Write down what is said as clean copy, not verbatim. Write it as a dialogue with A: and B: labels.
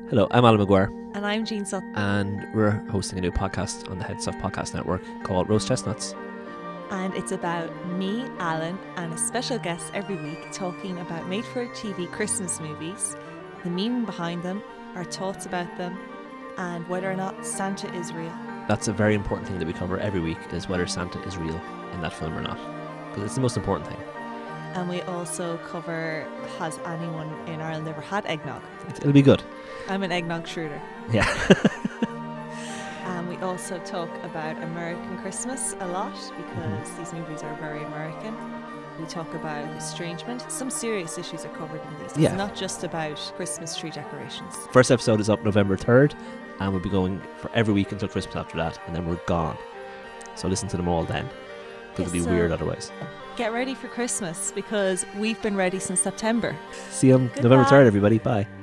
A: Hello, I'm Alan McGuire,
B: And I'm Jean Sutton.
A: and we're hosting a new podcast on the Head Stuff Podcast Network called Roast Chestnuts.
B: And it's about me, Alan, and a special guest every week talking about made-for-TV Christmas movies, the meaning behind them, our thoughts about them, and whether or not Santa is real.
A: That's a very important thing that we cover every week, is whether Santa is real in that film or not. Because it's the most important thing.
B: And we also cover, has anyone in Ireland ever had eggnog?
A: It'll be good.
B: I'm an eggnog shooter.
A: Yeah.
B: And we also talk about American Christmas a lot because these movies are very American. We talk about estrangement. Some serious issues are covered in these.
A: Yeah.
B: It's not just about Christmas tree decorations.
A: First episode is up November 3rd, and we'll be going for every week until Christmas after that, and then we're gone. So listen to them all then, because it'll be weird otherwise.
B: Get ready for Christmas because we've been ready since September.
A: See you on
B: Goodbye.
A: November 3rd, everybody. Bye.